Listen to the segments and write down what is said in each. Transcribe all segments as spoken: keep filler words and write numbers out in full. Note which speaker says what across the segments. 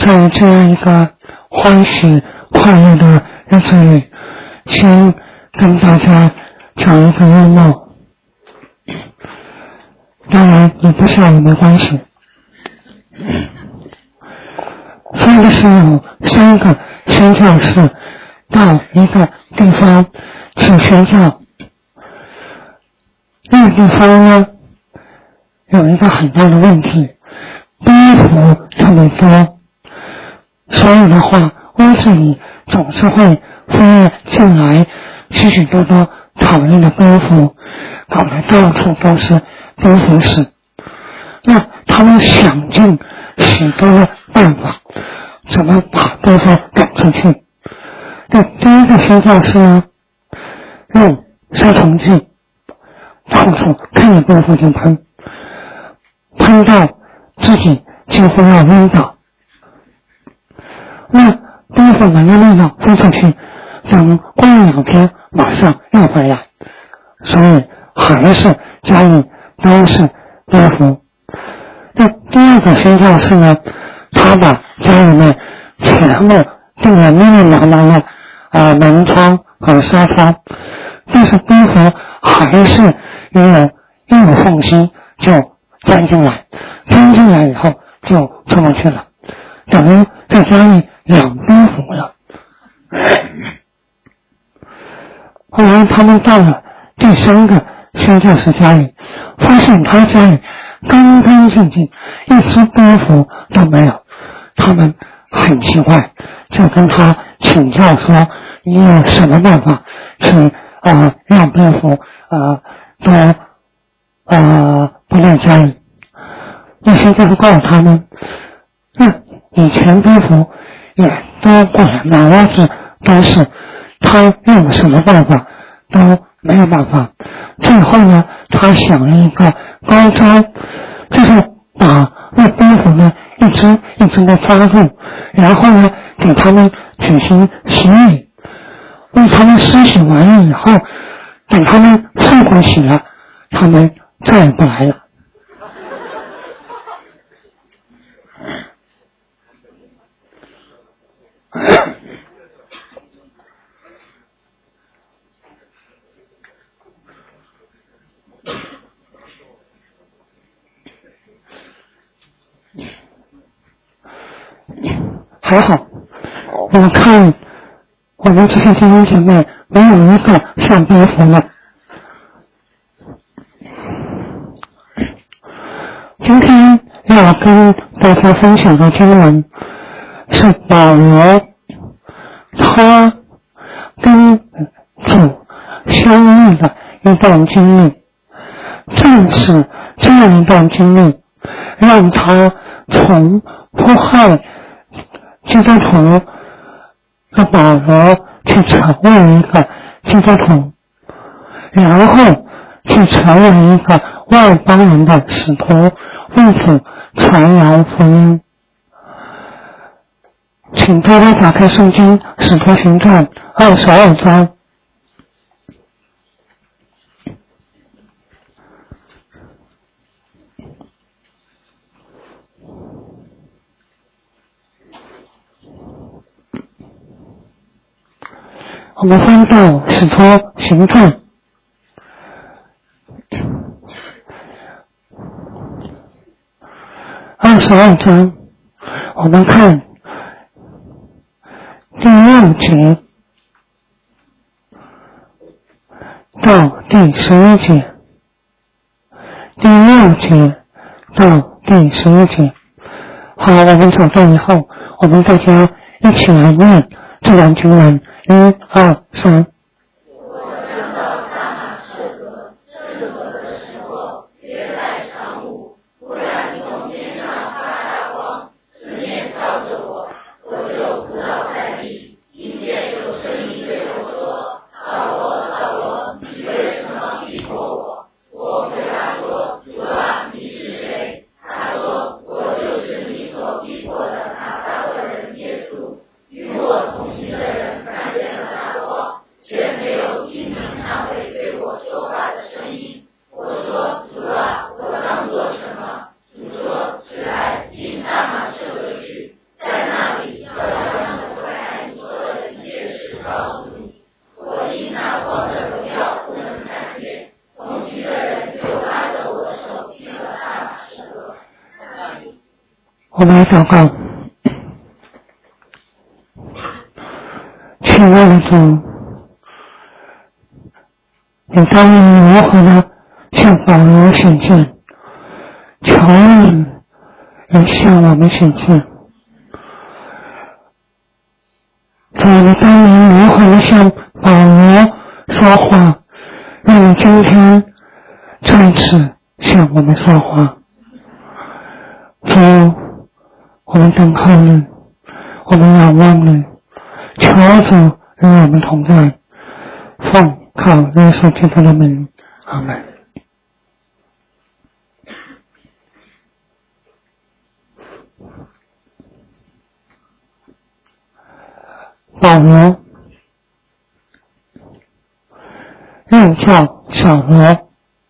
Speaker 1: 在这样一个欢喜快乐的日子里，先跟大家讲一个幽默。当然你不笑也没关系。说的是有三个宣教士到一个地方去宣教，那个地方呢有一个很大的问题，逼迫特别多，所以的话屋子里总是会飞进来许许多多讨厌的功夫，搞得到处都是功夫室。那他们想尽许多的办法，怎么把对方赶出去？那第一个宣教士呢，用杀虫剂到处看见功夫就喷，喷到自己几乎要晕倒。那功夫闻了味道飞出去，等过了两天马上又回来，所以还是家里都是功夫。那第二个宣教士呢，他把家里面全部订了密密麻麻的呃门窗和纱窗，但是功夫还是因为一有缝隙就钻进来，钻进来以后就出不去了，等于在家里养功夫了。后来他们到了第三个宣教士家里，发现他家里干干净净，一只功夫都没有。他们很奇怪，就跟他请教说，你有什么办法去呃让功夫呃都呃不在家里？那些就是告诉他们，那以前功夫也都过来，满屋子都是，他用什么办法都没有办法。最后呢，他想了一个高招，就是把那功夫呢一只一只的抓住，然后呢给他们举行洗礼，为他们施洗完了以后，等他们受过洗了，他们再也不来了。还好，我看我们这些弟兄姐妹没有一个上功夫的。今天要跟大家分享的经文是保罗他跟主相遇的一段经历，正是这样一段经历让他从迫害基督徒的保罗去成为一个基督徒，然后去成为一个外邦人的使徒，为主传扬福音。请大家打开圣经《使徒行传》二十二章。我们翻到《使徒行传》二十二章，我们看第六节到第十一节，第六节到第十一节。好，我们找到以后，我们大家一起来念这段经文。一二三。
Speaker 2: 我将到大马士革，正合的时候，约在晌午，忽然从天上发大光，四面照着我，我就扑倒在地，听见有声音对我说：“扫罗，扫罗，你为什么逼迫我？”我回答说：“主啊，你是谁？”他说：“我就是你所逼迫的那撒勒人耶稣。”与我同行的人看见了大光，就
Speaker 1: 我们来祷告。亲爱的主，你当你如何的向保罗显现，求你也向我们显现。主，你当你如何的向保罗说话，让你今天再次向我们说话。主，我们等候你，我们仰望你，求主与我们同在，奉靠耶稣基督的名，阿们。保罗又叫扫罗，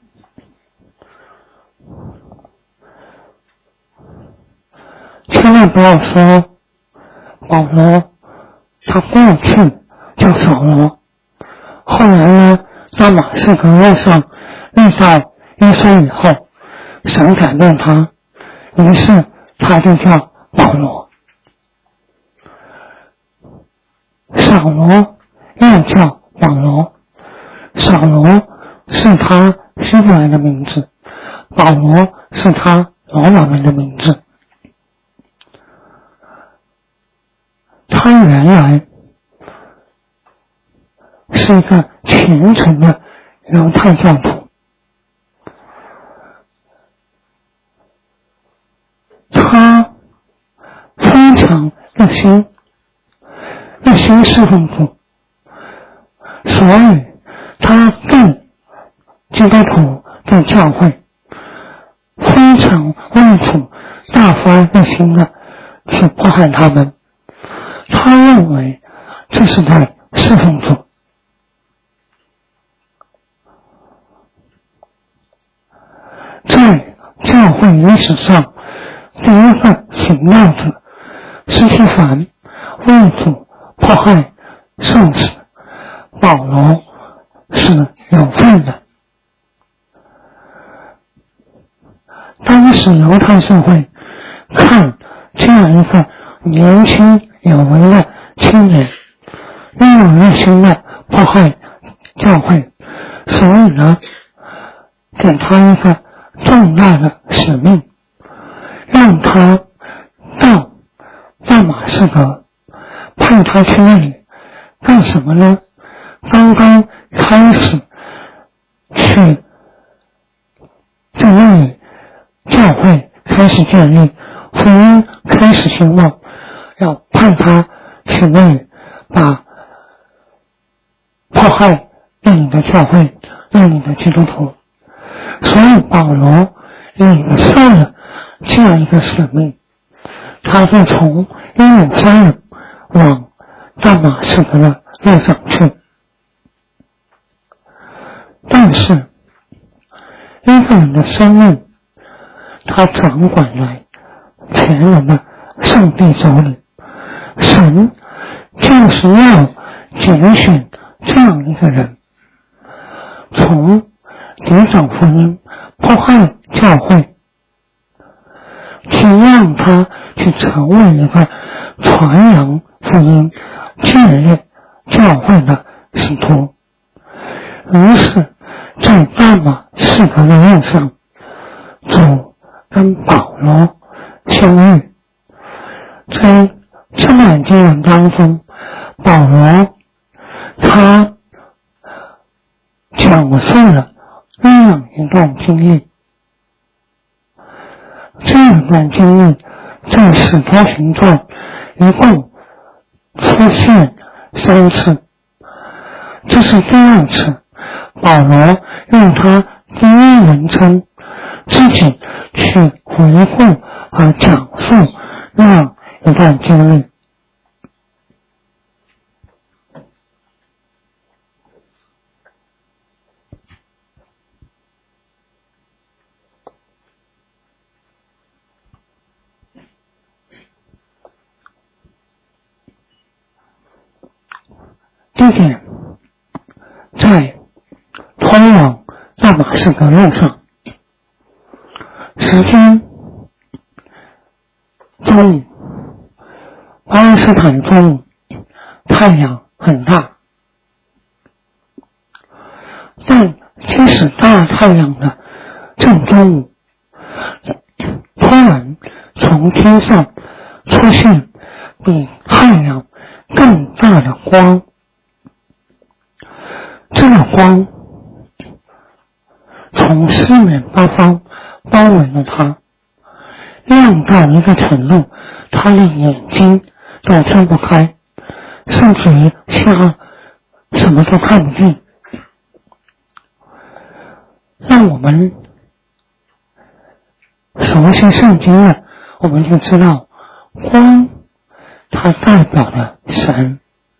Speaker 1: 千万不要说保罗他过去叫扫罗，后来呢，在马士革路上遇到耶稣以后，神改变他，于是他就叫保罗。扫罗又叫保罗，扫罗是他希伯来的名字，保罗是他罗马人的名字。他原来是一个虔诚的犹太教徒，他非常热心一心侍奉主，所以他对基督徒对教会非常为主大发热心的去迫害他们，他认为这是在侍奉主。在教会历史上，第一个行道者司提反为主迫害受死，保罗是有份的。当时犹太社会看这样一个年轻有为的青年拥有热心的迫害教会，所以呢，给他一个重大的使命，让他到大马士革，派他去那里干什么呢？刚刚开始去在那里教会开始建立，福音开始兴旺，要派他去那里把迫害那里的教会、那里的基督徒。所以保罗领受了这样一个使命，他就从耶路撒冷往大马士革的路上去。但是一个人的生命，他掌管在全人的上帝手里，神就是要拣选这样一个人，从抵挡福音、迫害教会，去让他去成为一个传扬福音、建立教会的使徒。于是在大马士革的路上，主跟保罗相遇。在这段经文当中，保罗他讲述了那样一段经历。这一段经历在使徒行传一共出现三次，这是第二次保罗用他第一人称自己去回顾和讲述那样一段经历。地点在通往大马士革路上，使时间中午，巴勒斯坦中午太阳很大，但即使大太阳的正中午，突然从天上出现比太阳更大的光，这个光从四面八方包围了他，亮到一个程度，他的眼睛都睁不开，甚至于瞎，什么都看不见。让我们熟悉圣经了，我们就知道光它代表了神。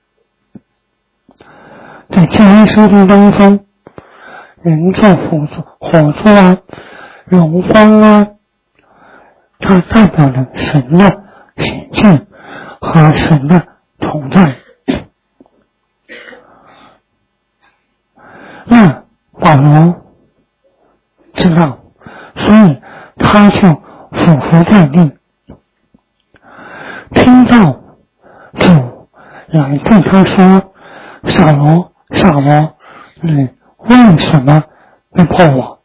Speaker 1: 在旧约圣经当中，人造火柱、火柱啊、荣光啊，它代表了神的显现和神的同在。那保罗知道，所以他就俯伏在地，听到主来对他说：“扫罗，扫罗，你为什么逼迫我？”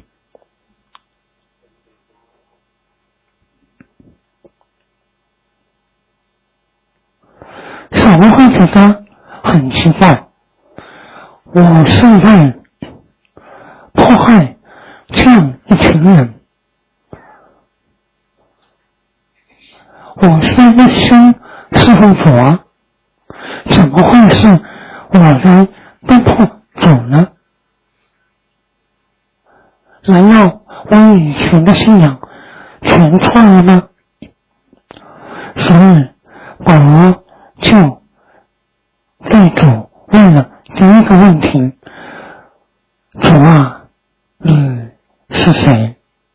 Speaker 1: 扫罗会觉得很奇怪，我是在迫害这样一群人，我是在一心侍奉主啊，怎么会是我在逼迫主呢？难道我以前的信仰全错了吗？所以保罗就对主问了第一个问题：主啊，你是谁？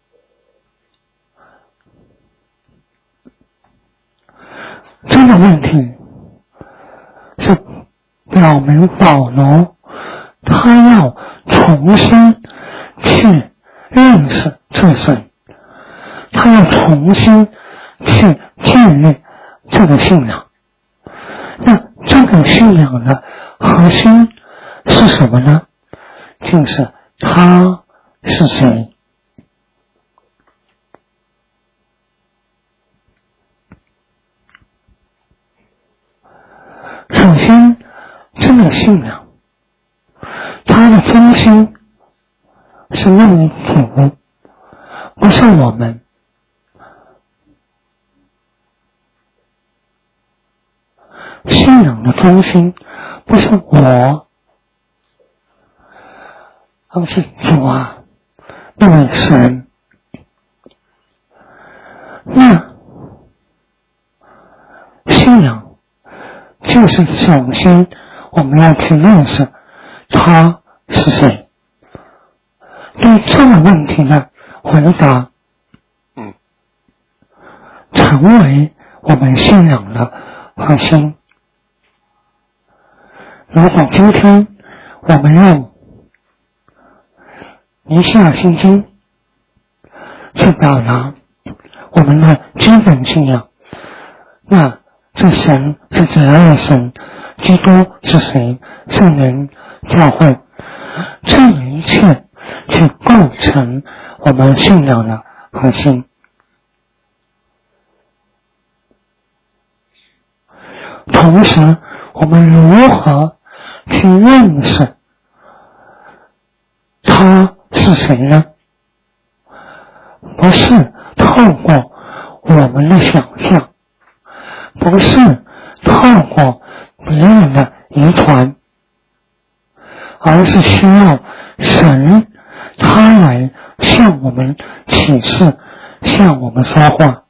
Speaker 1: 这个问题是表明保罗他要重新去认识这神，他要重新去建立这个信仰。那这个信仰的核心是什么呢？就是他是谁。首先，这个信仰它的中心是那么主，不是我们。信仰的中心不是我，而是主啊，那位神。那信仰就是首先我们要去认识他是谁。对这个问题的回答，成为我们信仰的核心。如果今天我们用尼西亚信经去表达我们的基本信仰，那这神是怎样的神？基督是谁？圣灵、教会，这一切去构成我们信仰的核心。同时，我们如何去认识他是谁呢？不是透过我们的想象，不是透过别人的遗传，而是需要神他来向我们启示，向我们说话。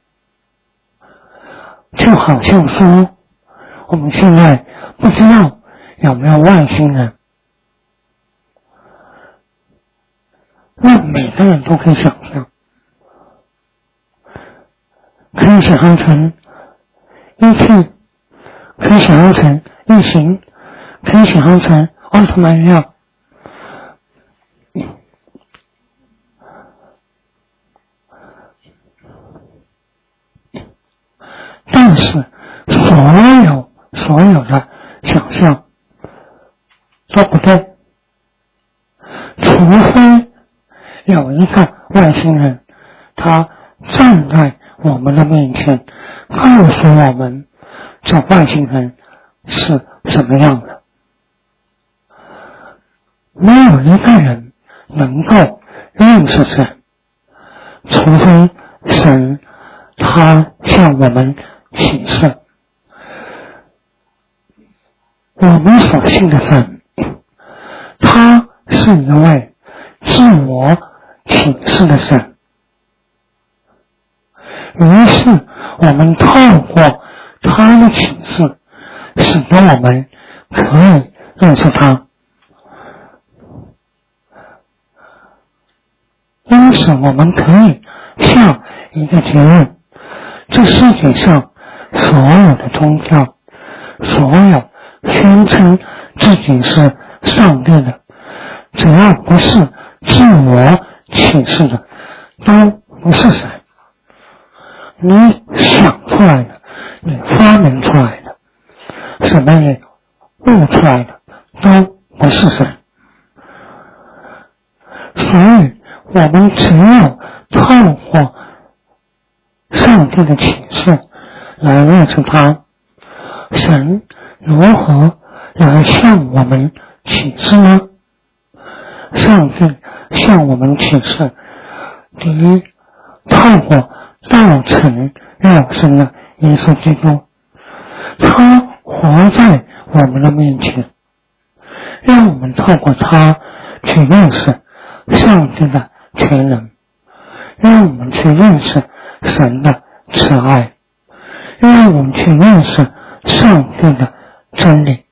Speaker 1: 就好像说，我们现在不知道有没有外星人，那每个人都可以想象，可以想象成E T，可以想象成异形，可以想象成奥特曼一样。 就是所有所有的想象都不对，除非有一个外星人，他站在我们的面前，告诉我们这外星人是什么样的。没有一个人能够认识神，除非神他向我们启示。我们所信的神，他是一位自我启示的神，于是我们透过他的启示，使得我们可以认识他。因此我们可以下一个结论，这世界上所有的宗教，所有宣称自己是上帝的，只要不是自我启示的，都不是神。你想出来的，你发明出来的，什么你悟出来的，都不是神。所以我们只有透过上帝的启示来认识他。神如何来向我们启示呢？上帝向我们启示，第一，透过道成肉身的耶稣基督，他活在我们的面前，让我们透过他去认识上帝的全能，让我们去认识神的慈爱，让我们去认识上帝的真理。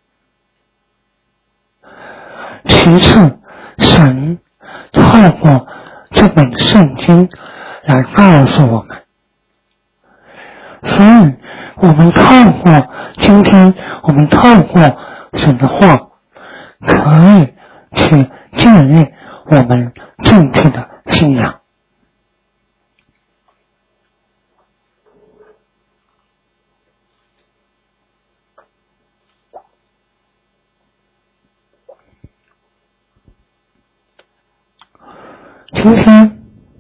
Speaker 1: 其次，神透过这本圣经来告诉我们，所以我们透过今天我们透过神的话，可以去建立我们正确的信仰。今天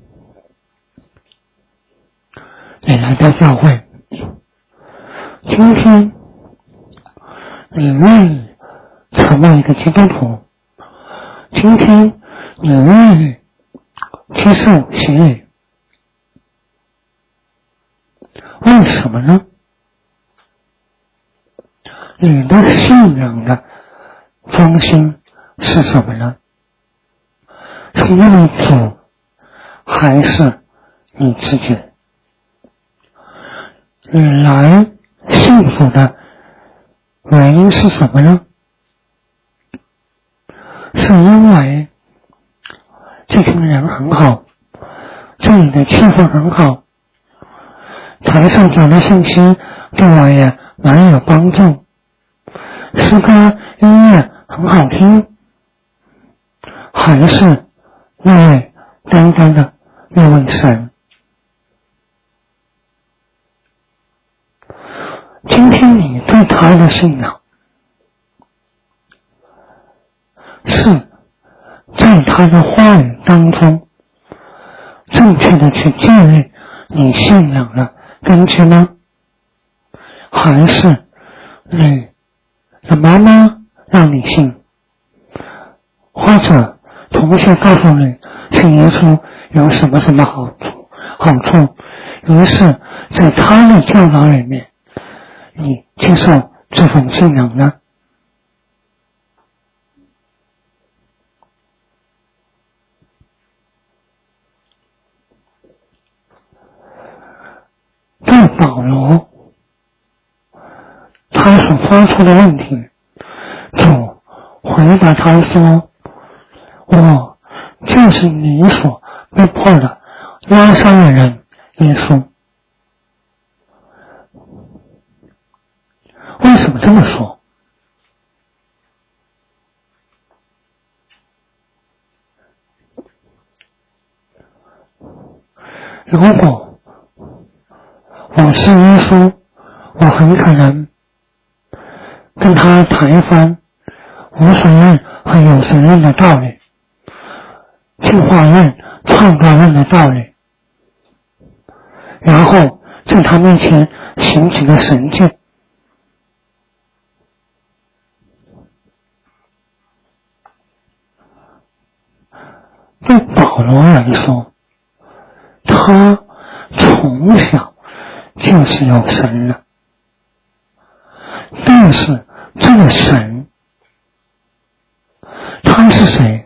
Speaker 1: 你来到教会，今天你愿意成为一个基督徒，今天你愿意接受洗礼，为什么呢？你的信仰的中心是什么呢？是因为主，还是你自己？你来信主的原因是什么呢？是因为这群人很好，这里的气氛很好，台上讲的信息对我也蛮有帮助，诗歌音乐很好听，还是因为单单的因为神？今天你对他的信仰是在他的话语当中正确的去建立你信仰的根基吗？还是你的妈妈让你信，或者同学告诉你信耶稣有什么什么好处好处，于是在他的教导里面你接受这种信仰呢？对保罗他所发出的问题，主回答他说，我就是你所被迫的拉伤的人耶稣。为什么这么说？如果我是耶稣， 我很可能跟他谈一番无神论和有神论的道理，进化论、创造论的道理，然后在他面前行几个神迹。对保罗来说，他从小就是有神了，但是这个神他是谁？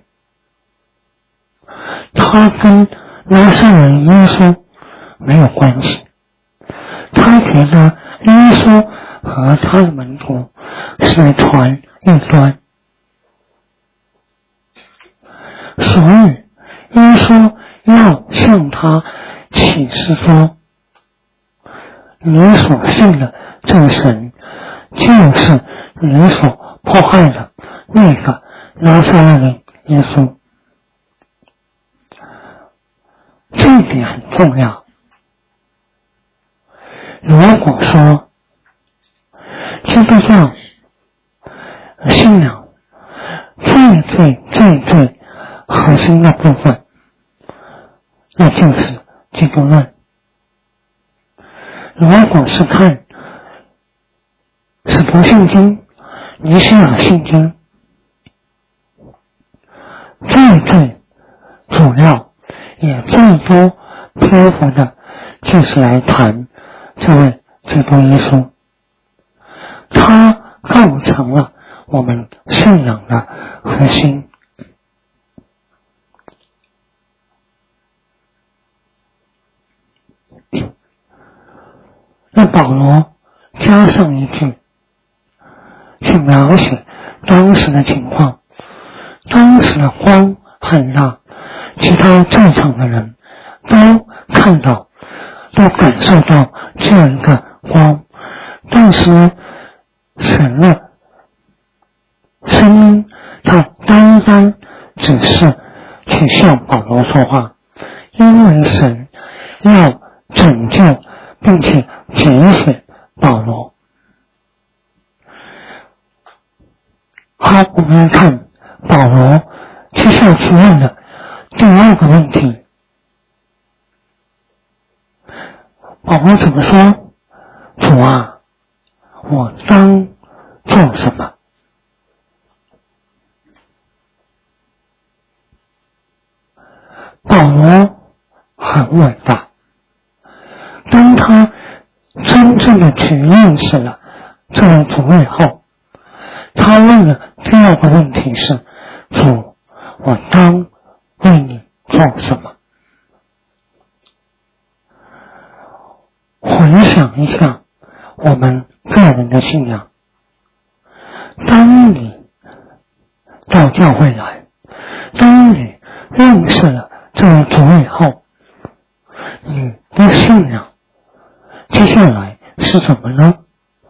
Speaker 1: 他跟拿撒勒人耶稣没有关系，他觉得耶稣和他的门徒是来传异端，所以耶稣要向他启示说，你所信的这个神就是你所迫害的那个拿撒勒人耶稣。这一点很重要。如果说基督教信仰最最最最核心的部分，那就是基督论。如果是看使徒信经、尼西亚信经，最最主要也最多篇幅的就是来谈这位基督耶稣，他构成了我们信仰的核心。那保罗加上一句去描写当时的情况，当时的光很大，其他在场的人都看到，都感受到这样一个光，但是神的声音他单单只是去向保罗说话，因为神要拯救并且拣选保罗。好，我们来看保罗接下提问的第二个问题。保罗怎么说？主啊，我当做什么？保罗很伟大，当他真正的去认识了这位主以后，他问的第二个问题是：主，我当为你做什么？回想一下我们个人的信仰，当你到教会来，当你认识了这位主以后，你的信仰接下来是什么呢？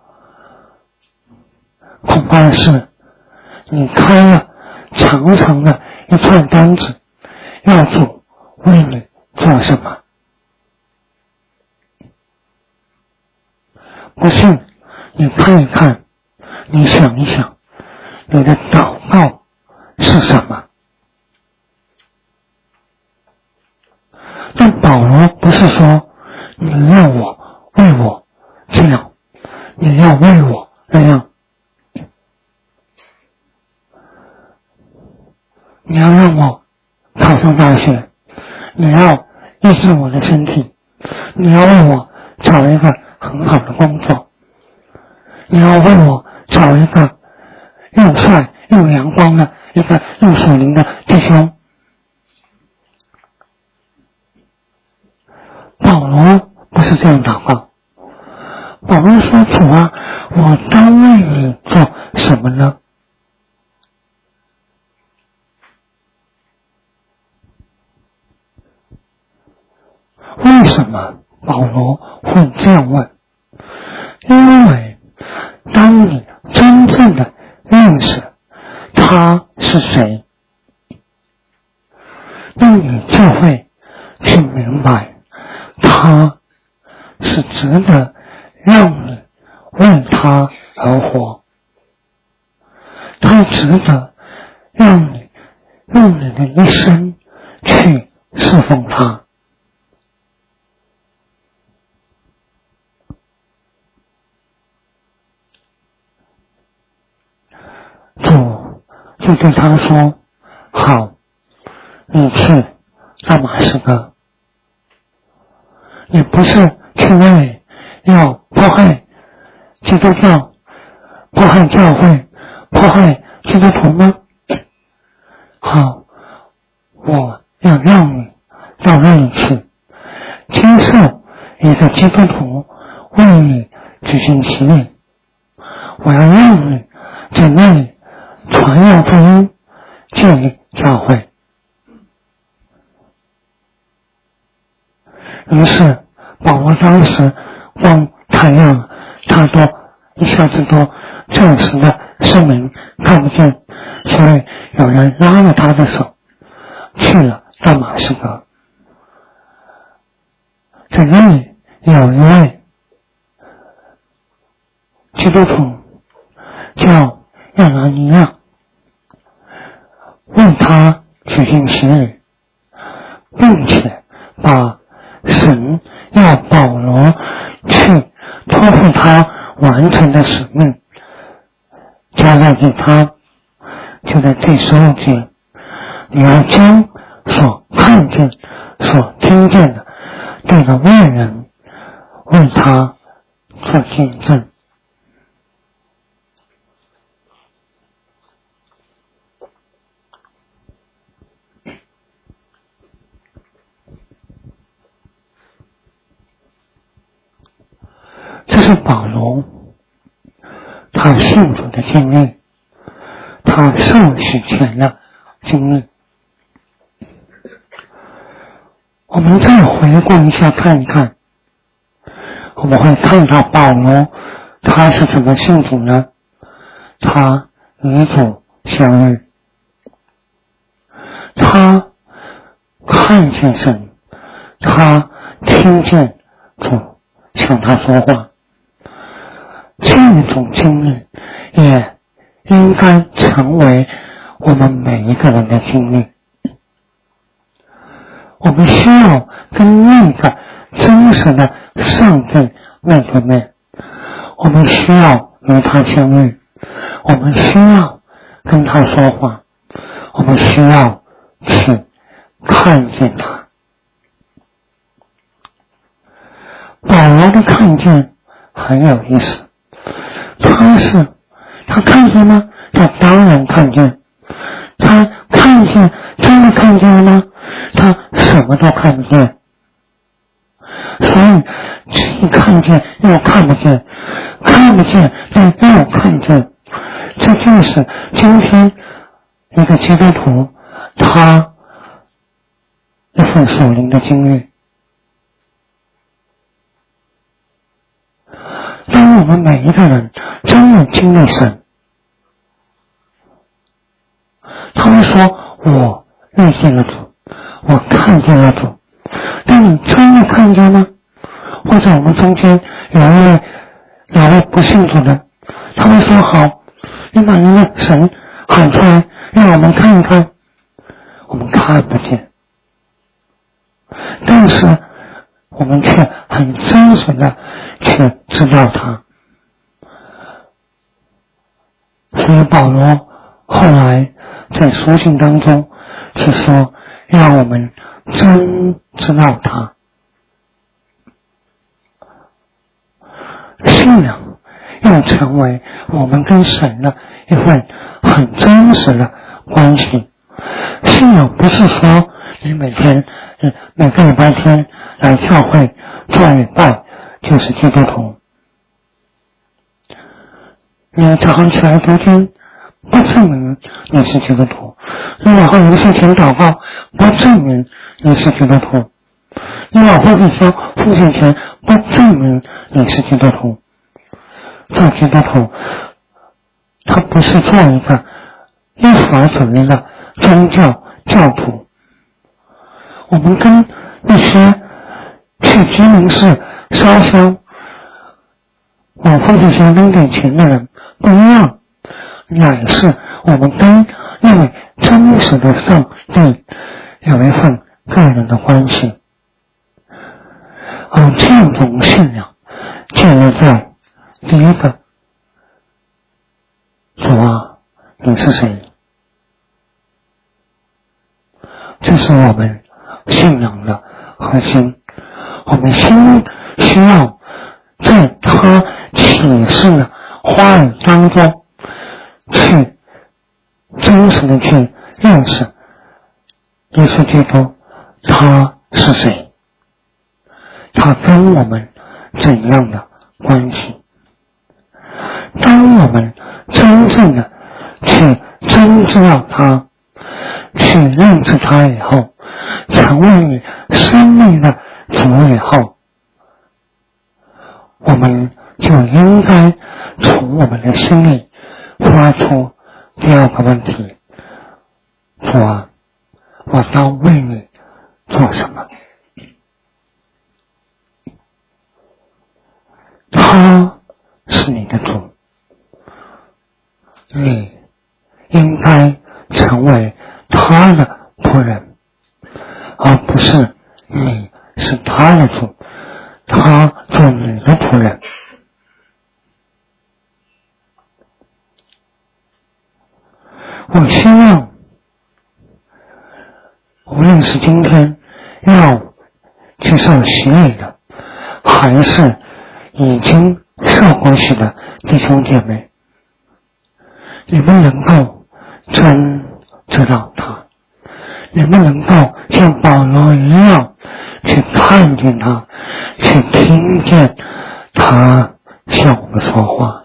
Speaker 1: 恐怕是你开了长长的一串单子，要主为你做什么？不信，你看一看，你想一想，你的祷告是什么？但保罗不是说你要我为我这样，你要为我那样，你要让我考上大学，你要医治我的身体，你要为我找一个很好的工作，你要为我找一个又帅又阳光的一个又属灵的弟兄。保罗不是这样祷告，保罗说：主啊，我当为你做什么呢？为什么保罗会这样问？因为当你真正的认识他是谁，那你就会去明白他是值得让你而活。他值得让你用你的一生去侍奉他。主就对他说，好，你去大马士革，你不是去那里要迫害基督教，迫害教会，迫害基督徒吗？好，我要让你到那里去，接受一个基督徒为你举行洗礼，我要让你在那里传扬福音，建立教会。于是保罗当时光看样他都一下子都暂时的声明看不见，所以有人拉了他的手去了大马士革。在那里有一位基督徒叫亚拿尼亚，为他举行洗礼，并且把神要保罗去托付他完成的使命交代给他。就在第十五节，你要将所看见所听见的对着外人，为他做见证。这是保罗他信主的经历，他受洗前的经历。我们再回顾一下看一看，我们会看到保罗他是怎么信主呢？他与主相遇，他看见神，他听见主向他说话。这种经历也应该成为我们每一个人的经历。我们需要跟那个真实的上帝面对面，我们需要与他相遇，我们需要跟他说话，我们需要去看见他。保罗的看见很有意思，他是他看见吗？他当然看见。他看见真的看见了吗？他什么都看不见。所以既看见又看不见，看不见但又看见，这就是今天一个基督徒他一份属灵的经历。当我们每一个人真的经历神，他会说我遇见了主，我看见了主。但你真的看见吗？或者我们中间有一位有位不信主的，他会说好，你把你的神喊出来让我们看一看。我们看不见，但是我们却很真实的去知道他。所以保罗后来在书信当中是说，让我们真知道他。信仰要成为我们跟神的一份很真实的关系。信仰不是说你每天每个礼拜天来教会做礼拜就是基督徒，你早上起来读经不证明你是基督徒，你往后一事前祷告不证明你是基督徒，你往后一生奉献前不证明你是基督徒。做基督徒他不是做一个律法主义的宗教教徒。我们跟那些去居民室烧香我或这些恩给钱的人不一样，乃是我们跟那位真实的上帝有一份个人的关系。而这种信仰建立在第一个，主啊，你是谁？这是我们信仰的核心。我们先需要在他启示的话语当中去真实的去认识耶稣基督他是谁，他跟我们怎样的关系。当我们真正的去真知道他，去认识他以后，成为你生命的主以后，我们就应该从我们的心里发出第二个问题：主啊，我当为你做什么？他是你的主，你应该成为他的仆人，而不是你是他的主，他做你的仆人。我希望无论是今天要接受洗礼的，还是已经受过洗的弟兄姐妹，你们能够真知道他，你们能够像保罗一样去看见他，去听见他向我们说话，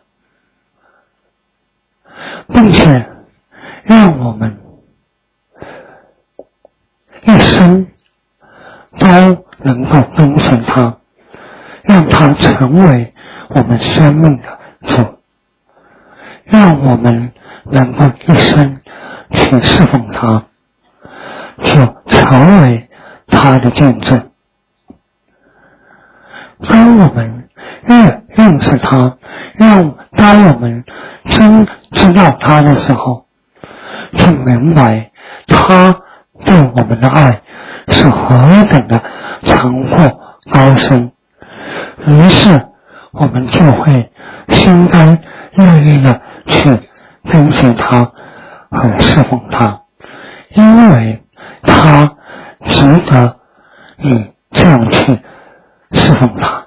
Speaker 1: 并且让我们一生都能够跟随他，让他成为我们生命的主，让我们能够一生去侍奉他，就成为他的见证。当我们越认识他，让当我们真知道他的时候，就明白他对我们的爱是何等的长阔高深，于是我们就会心甘乐意的去跟随他和侍奉他，因为他值得你这样去侍奉他。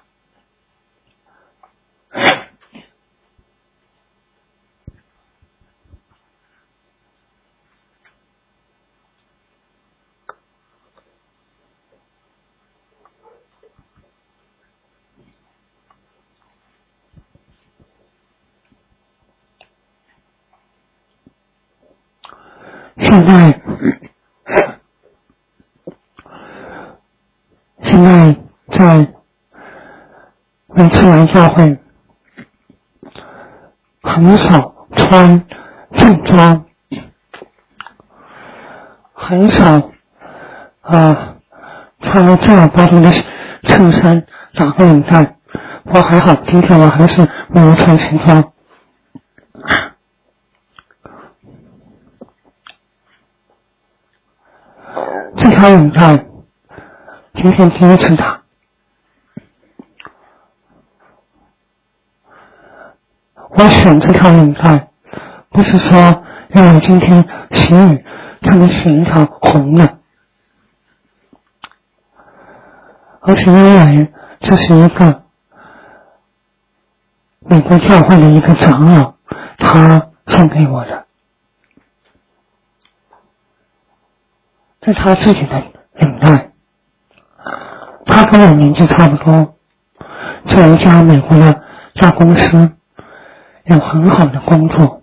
Speaker 1: 现在，现在在每次来教会，很少穿正装，很少啊穿了正儿八经的衬衫打个领带。我还好，今天我还是没有穿西装。这条领带今天第一次打，我选这条领带不是说因为今天洗礼特别选一条红的，而是因为这是一个美国教会的一个长老他送给我的，是他自己的领带，他跟我年纪差不多，在一家美国的大公司有很好的工作。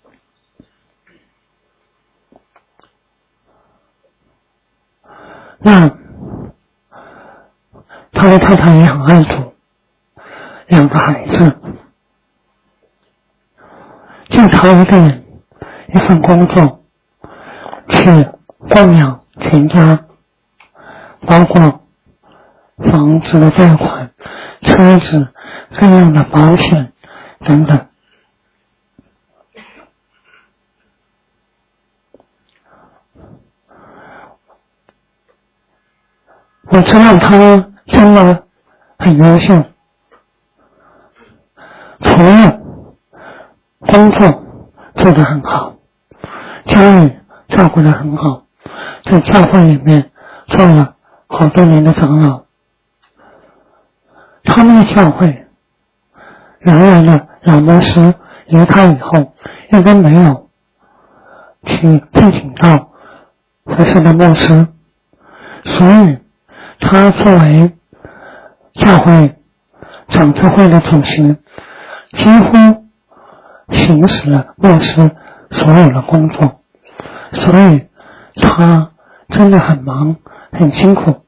Speaker 1: 那他的太太也很爱主，两个孩子，就他一个人一份工作去供养全家，包括房子的贷款、车子、 各样的保险等等。我知道他真的很优秀，除了工作做得很好，家里照顾得很好，在教会里面做了好多年的长老。他们的教会原来的老牧师离开以后，应该没有去聘请到合适的牧师，所以他作为教会长执会的主席，几乎行使了牧师所有的工作，所以他真的很忙很辛苦。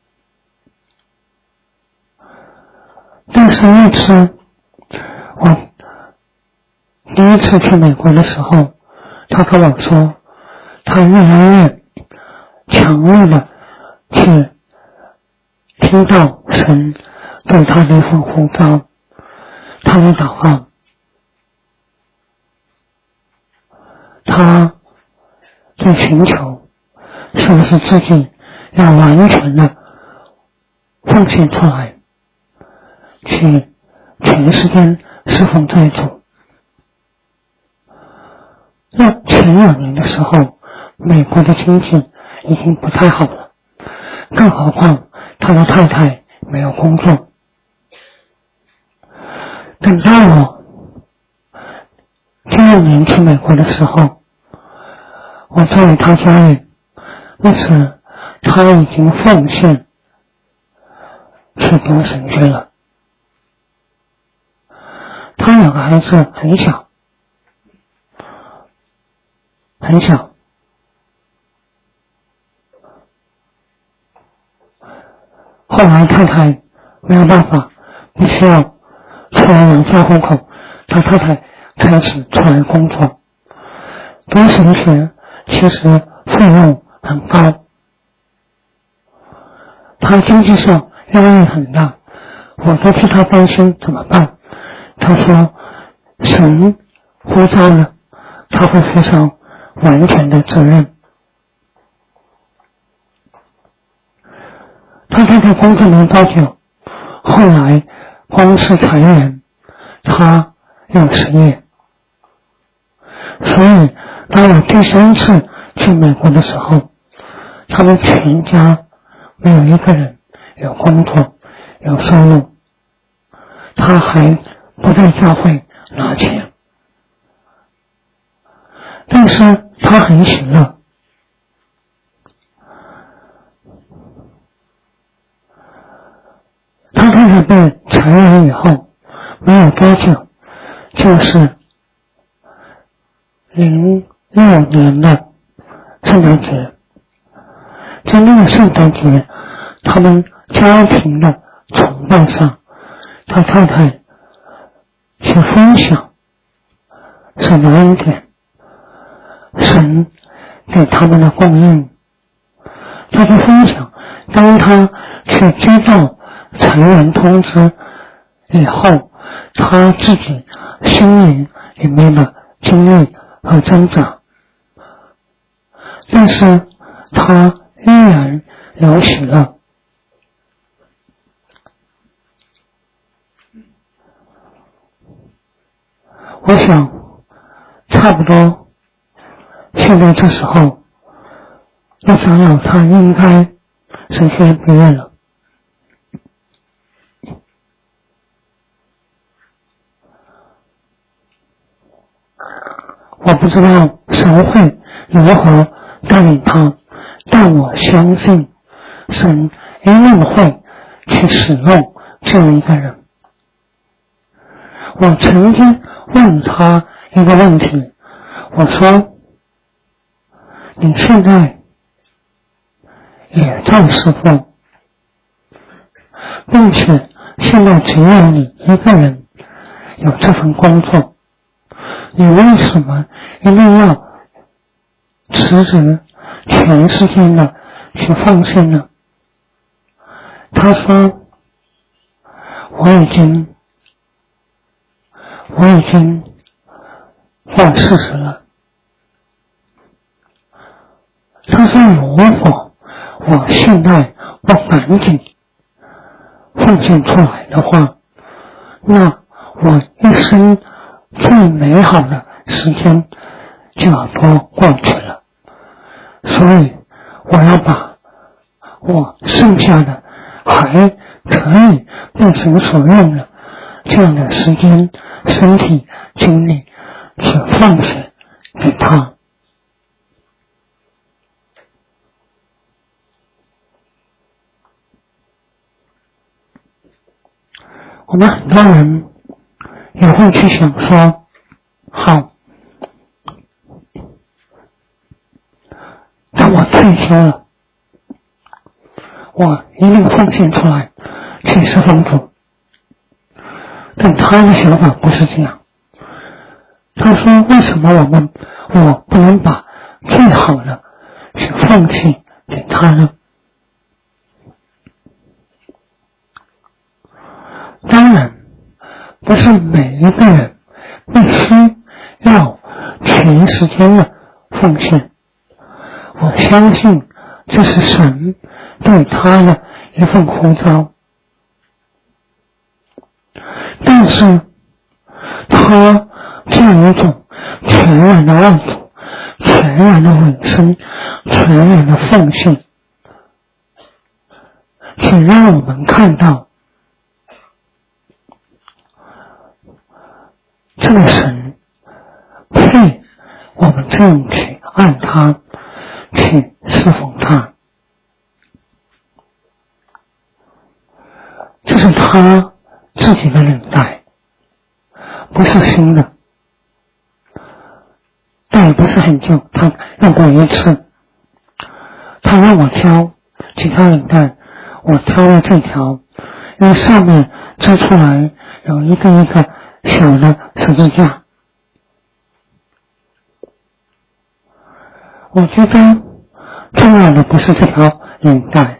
Speaker 1: 但是那次我第一次去美国的时候，他跟我说他越来越强烈的去听到神对他的一份呼召，他的祷告，他在寻求是不是自己要完全的奉献出来，去全时间侍奉这主。那前两年的时候，美国的经济已经不太好了，更何况他的太太没有工作。等到我第二年去美国的时候，我在他家里，那时他已经奉献去读神学了。他两个孩子很小，很小。后来太太没有办法，必须要出来养家糊口，他太太开始出来工作。读神学其实费用很高，他经济上压力很大，我都替他担心怎么办。他说神呼召了，他会负上完全的责任。他太太工作没多久，后来公司裁员，他又失业。所以当我第三次去美国的时候，他们全家没有一个人有工作有收入，他还不在教会拿钱，但是他很喜乐。他太太被裁员以后没有多久，就是零六年的圣诞节，在那个圣诞节他们家庭的崇拜上，他太太去分享神的恩典，神给他们的供应。他去分享，当他去接到裁员通知以后，他自己心灵里面的经历和挣扎，但是他依然有喜乐。我想差不多现在这时候，那长老他应该神学院毕业了。我不知道神会如何带领他，但我相信神一定会去使用这样一个人。我曾经问他一个问题，我说你现在也在侍奉，并且现在只有你一个人有这份工作，你为什么一定要辞职全时间的去奉献呢？他说我已经我已经过四十了，但是如果我现在不赶紧奉献出来的话，那我一生最美好的时间就要多过去了。所以我要把我剩下的还可以被神所用的这样的时间、身体、精力去奉献给他。我们很多人也会去想说，好，当我退休了，我一定奉献出来去侍奉主。但他的想法不是这样，他说为什么我们我不能把最好的去奉献给他呢？当然不是每一个人必须要全时间的奉献，我相信这是神对他的一份呼召，但是他这样一种全然的爱主、全然的委身、全然的奉献，却让我们看到这个神配我们这样去爱他，去侍奉他。这是他自己的领带，不是新的，但也不是很旧，他用过一次。他让我挑几条领带，我挑了这条，因为上面织出来有一个一个小的十字架。我觉得重要的不是这条领带，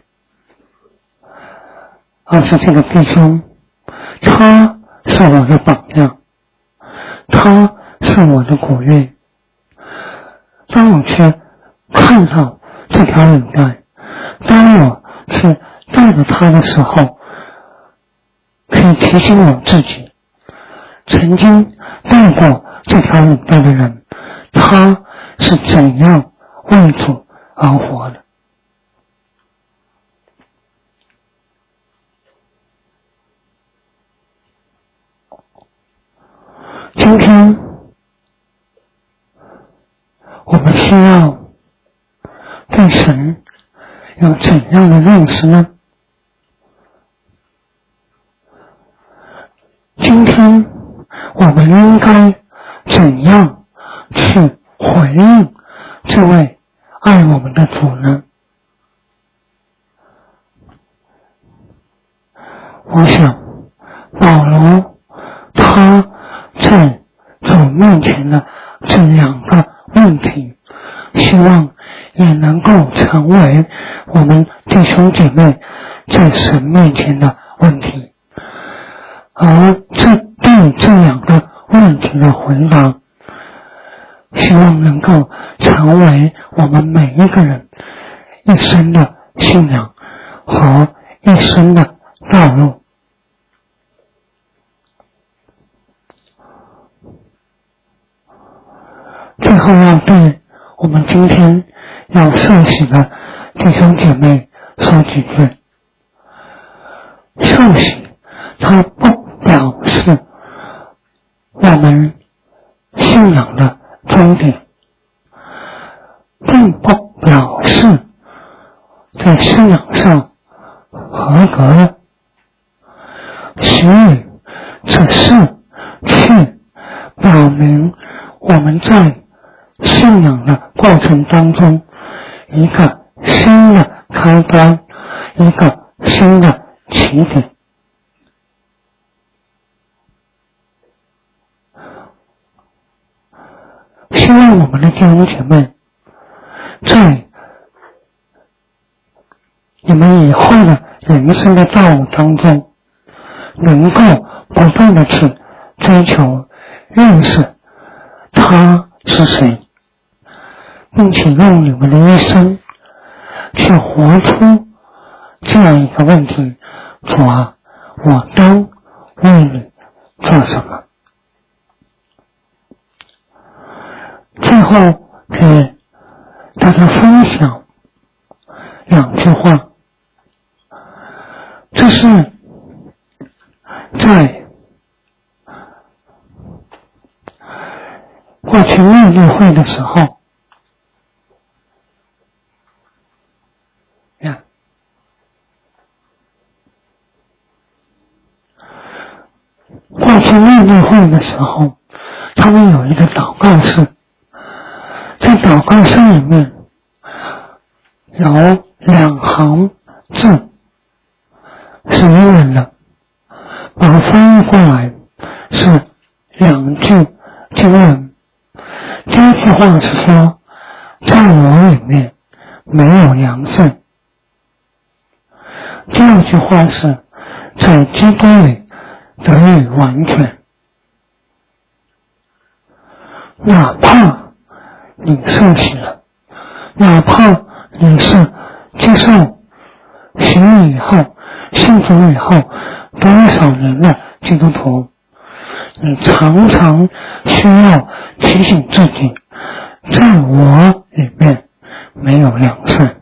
Speaker 1: 而是这个弟兄，他是我的榜样，他是我的鼓励。当我去看到这条领带，当我去带着他的时候，可以提醒我自己，曾经带过这条领带的人，他是怎样为主而活的。今天我们需要对神有怎样的认识呢？今天我们应该怎样去回应这位爱我们的主呢？我想保罗他在主面前的这两个问题，希望也能够成为我们弟兄姐妹在神面前的问题。而这对这两个问题的回答，希望能够成为我们每一个人一生的信仰和一生的道路。最后要对我们今天要受洗的弟兄姐妹说几句。受洗它不表示我们信仰的终点，并不表示在信仰上合格了，其余只是去表明我们在信仰的过程当中一个新的开端，一个新的起点。希望我们的弟兄姐妹在你们以后的人生的道路当中，能够不断的去追求认识他是谁，并且用你们的一生去活出这样一个问题：主啊，我当为你做什么？最后给大家分享两句话，这是在过去密律会的时候呀，过去密律会的时候，他们有一个祷告室，在祷告室里面有两行字是英文的，把它翻译过来是两句经文。第一句话是说，在我里面没有良善。第二句话是，在基督里得以完全。哪怕你受洗了，哪怕你是接受洗礼以后、信主以后多少年的基督徒，你常常需要提醒自己，在我里面没有良善。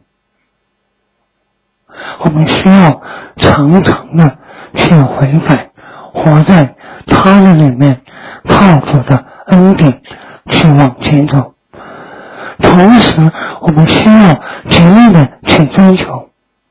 Speaker 1: 我们需要常常的去悔改，活在他的里面，靠主的恩典去往前走。同时我们需要竭力的去追求，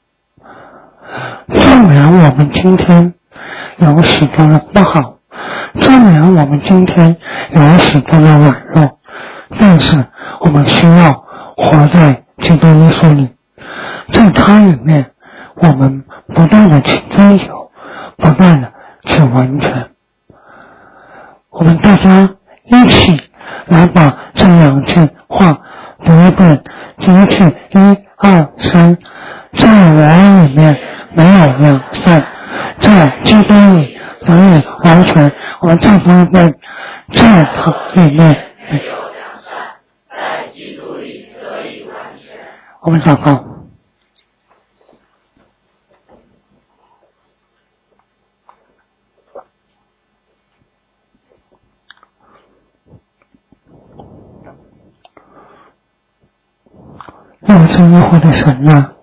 Speaker 1: 纵然我们今天有许多的不好，纵然我们今天有许多的软弱，但是我们需要活在基督耶稣里，在他里面我们不断的去追求，不断的去完全。我们大家一起来把这两句话读一遍。第一句，一二三，在我里面没有良善，在基督里得以完全。我们再读一遍，在他里面
Speaker 2: 没有良善，在基督里得以完全。
Speaker 1: 我们祷告。又是耶和华的神啊，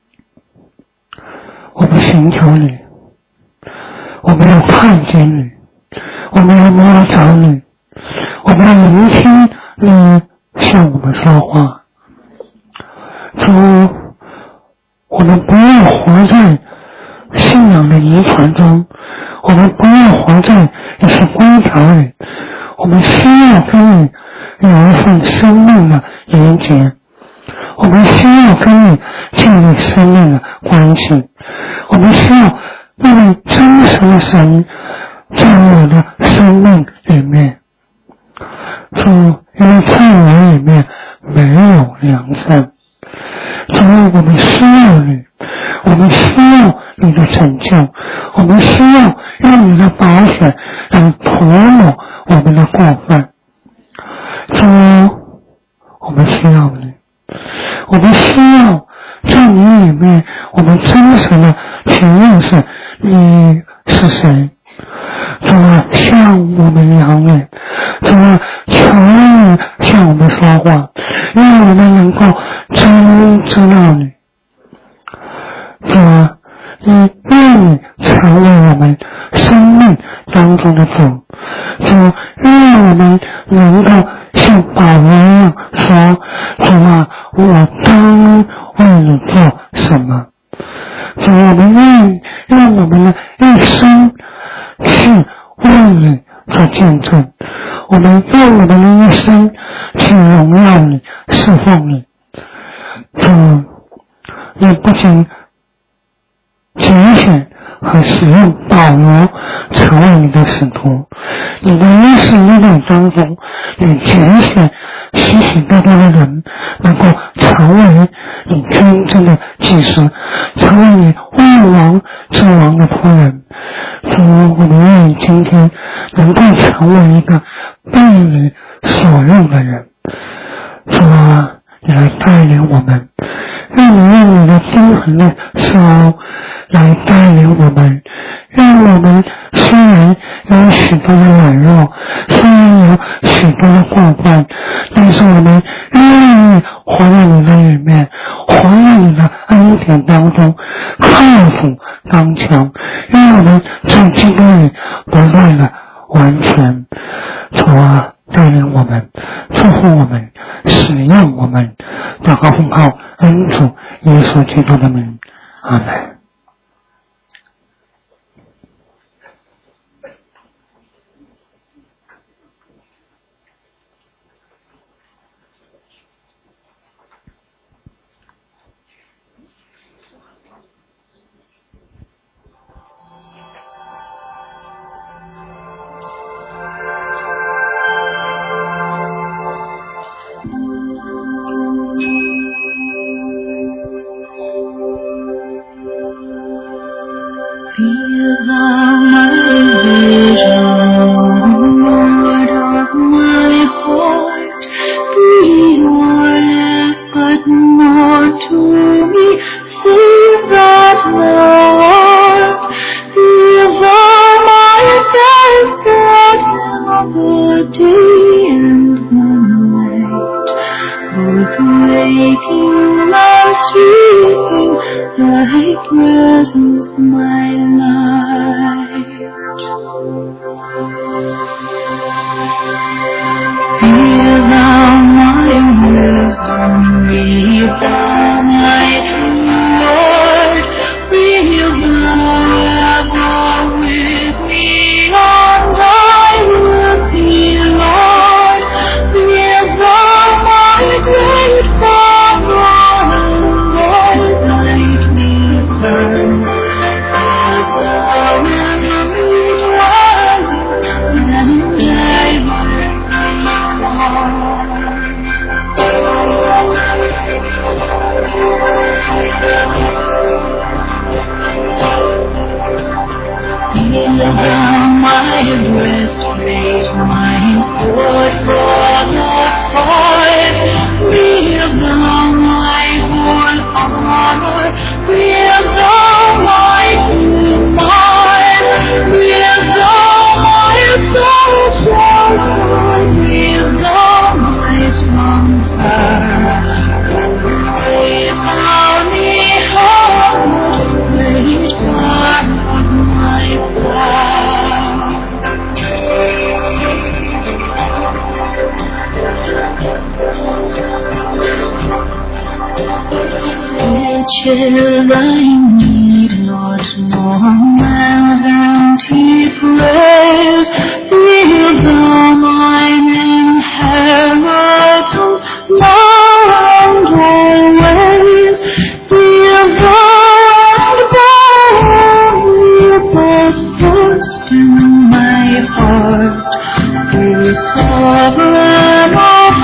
Speaker 1: 我们寻求你，我们要看见你，我们要摸着你，我们要聆听你向我们说话。主，我们不要活在信仰的遗传中，我们不要活在一些规条里，我们需要跟你有一份生命的连结，我们需要跟你建立生命的关系，我们需要让你真实的神在我的生命里面。主，因为在我里面没有良善，主，我们需要你，我们需要你的拯救，我们需要用你的宝血来涂抹我们的过犯。主，我们需要你，我们需要在你里面，我们真实的去认识你是谁。主啊，向我们扬脸，主啊，求你向我们说话，让我们能够真知道你。主啊，你愿意成为我们生命当中的主。主，让我们能够像保罗一样说，主啊，我当为你做什么。主，我们愿意让我们的一生去为你做见证，我们用我们的一生去荣耀你，侍奉你。主，你不仅拣选和使用保罗成为你的使徒，你的一世一代当中，你拣选许许多多的人能够成为你真正的祭司，成为你万王之王的仆人。主，我们愿意今天能够成为一个被你所用的人。主啊，你来带领我们，让你用你的精魂的手来带领我们，让我们虽然有许多的软弱，虽然有许多的过犯，但是我们愿意活在你的里面，活在你的恩典当中，克服刚强，让我们在基督里不断的完全。主啊，带领我们，祝福我们，使用我们，祷告奉靠恩主耶稣基督的名，阿门。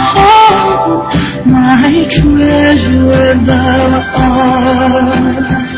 Speaker 3: treasure thou art.